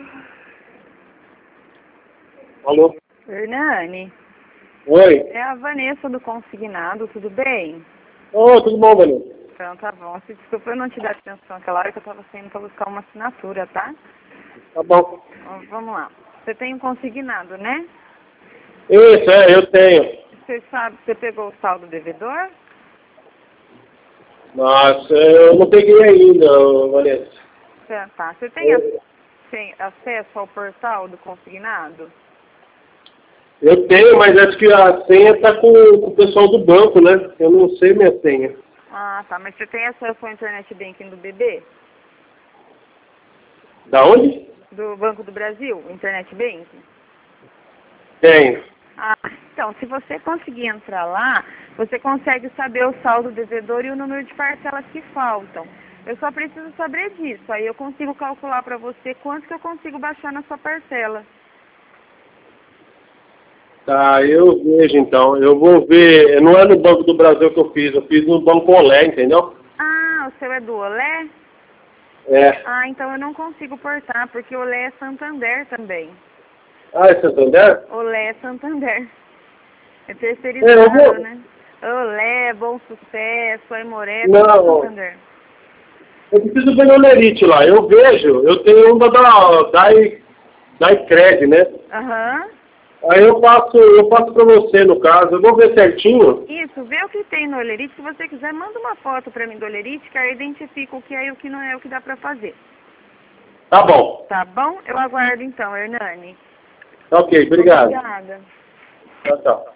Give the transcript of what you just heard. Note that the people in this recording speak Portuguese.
Alô? Hernani, Oi? é a Vanessa do Consignado, tudo bem? Ô, tudo bom, Vanessa? Então tá bom. Se desculpa eu não te dar atenção aquela hora que eu estava saindo para buscar uma assinatura, tá? Tá bom. Então, vamos lá. Você tem um consignado, né? Isso, eu tenho. Você sabe, você pegou o saldo devedor? Mas eu não peguei ainda, Vanessa. Tá. Você Eu, tem acesso ao portal do consignado? eu tenho, mas acho que a senha tá com o pessoal do banco, né? Eu não sei minha senha. Ah, tá. Mas você tem acesso ao internet banking do BB? Da onde? Do Banco do Brasil, o internet banking? Tenho. Ah, então, se você conseguir entrar lá, você consegue saber o saldo devedor e o número de parcelas que faltam. Eu só preciso saber disso, aí eu consigo calcular para você quanto que eu consigo baixar na sua parcela. Tá, eu vejo então. Eu vou ver. Não é no Banco do Brasil que eu fiz no Banco Olé, entendeu? Ah, o seu é do Olé? É. Ah, então eu não consigo portar, porque Olé é Santander também. Ah, é Santander? Olé é Santander. É Eu terceirizado, vou. né? Olé, Bom Sucesso, Aimoré, tudo é Não. Santander. Eu preciso ver no Lerite lá. Eu vejo. Eu tenho uma da ICRED, né? Aham. Aí eu passo para você, no caso. Eu vou ver certinho. Isso, vê o que tem no Olerite. Se você quiser, manda uma foto para mim do Olerite, que aí eu identifico o que é e o que não é o que dá para fazer. Tá bom. Tá bom? Eu aguardo então, Hernani. Ok, obrigado. Obrigada. Tchau, tchau.